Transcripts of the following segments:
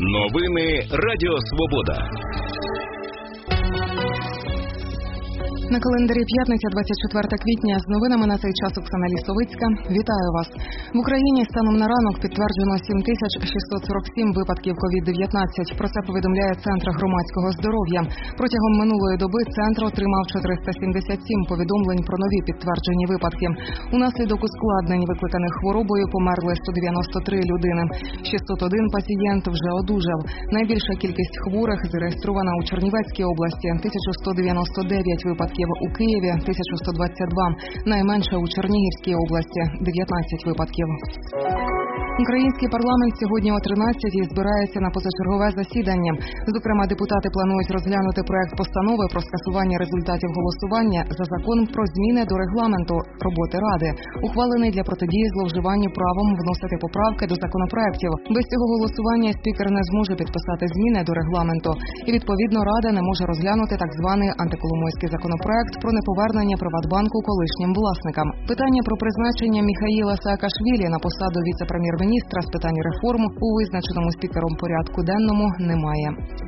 Новини Радіо Свобода. На календарі п'ятниця, 24 квітня. З новинами на цей час Оксана Лісовицька. Вітаю вас. В Україні станом на ранок підтверджено 7647 випадків COVID-19. Про це повідомляє Центр громадського здоров'я. Протягом минулої доби центр отримав 477 повідомлень про нові підтверджені випадки. Унаслідок ускладнень, викликаних хворобою, померли 193 людини. 601 пацієнт вже одужав. Найбільша кількість хворих зареєстрована у Чернівецькій області – 1199 випадків. У Києві – 1122, найменше у Чернігівській області – 19 випадків. Український парламент сьогодні о 13-й збирається на позачергове засідання. Зокрема, депутати планують розглянути проект постанови про скасування результатів голосування за закон про зміни до регламенту роботи Ради, ухвалений для протидії зловживанню правом вносити поправки до законопроектів. Без цього голосування спікер не зможе підписати зміни до регламенту. І, відповідно, Рада не може розглянути так званий антиколомойський законопроект про неповернення Приватбанку колишнім власникам. Питання про призначення Міхаїла Саакашвілі на посаду віце-прем'єр-міністра з питань реформ у визначеному спікером порядку денному немає.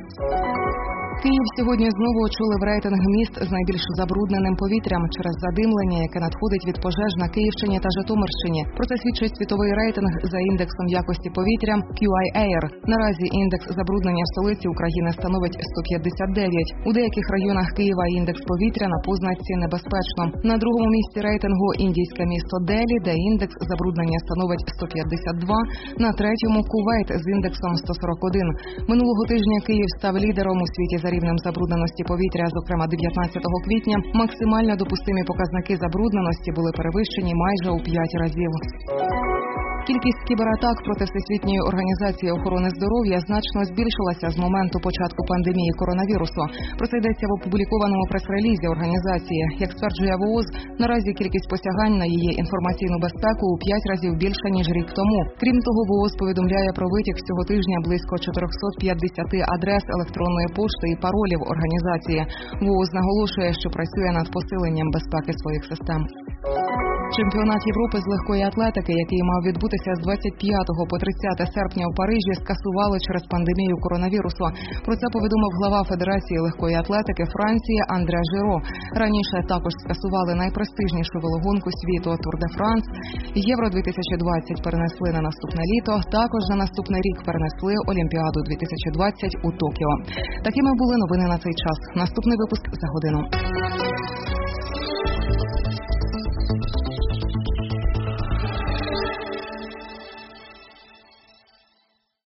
Київ сьогодні знову очолив рейтинг міст з найбільш забрудненим повітрям через задимлення, яке надходить від пожеж на Київщині та Житомирщині. Про це свідчить світовий рейтинг за індексом якості повітря QI-Air. Наразі індекс забруднення в столиці України становить 159. У деяких районах Києва індекс повітря на позначці небезпечно. На другому місці рейтингу індійське місто Делі, де індекс забруднення становить 152. На третьому Кувейт з індексом 141. Минулого тижня Київ став лідером у світі за рівнем забрудненості повітря, зокрема 19 квітня, максимально допустимі показники забрудненості були перевищені майже у 5 разів. Кількість кібератак проти Всесвітньої організації охорони здоров'я значно збільшилася з моменту початку пандемії коронавірусу. Про це йдеться в опублікованому прес-релізі організації. Як стверджує ВООЗ, наразі кількість посягань на її інформаційну безпеку у 5 разів більша, ніж рік тому. Крім того, ВООЗ повідомляє про витік цього тижня близько 450 адрес електронної пошти і паролів організації. ВООЗ наголошує, що працює над посиленням безпеки своїх систем. Чемпіонат Європи з легкої атлетики, який мав відбутися з 25 по 30 серпня у Парижі, скасували через пандемію коронавірусу. Про це повідомив глава Федерації легкої атлетики Франції Андре Жиро. Раніше також скасували найпрестижнішу велогонку світу Тур де Франс. Євро-2020 перенесли на наступне літо. Також на наступний рік перенесли Олімпіаду 2020 у Токіо. Такими були новини на цей час. Наступний випуск за годину.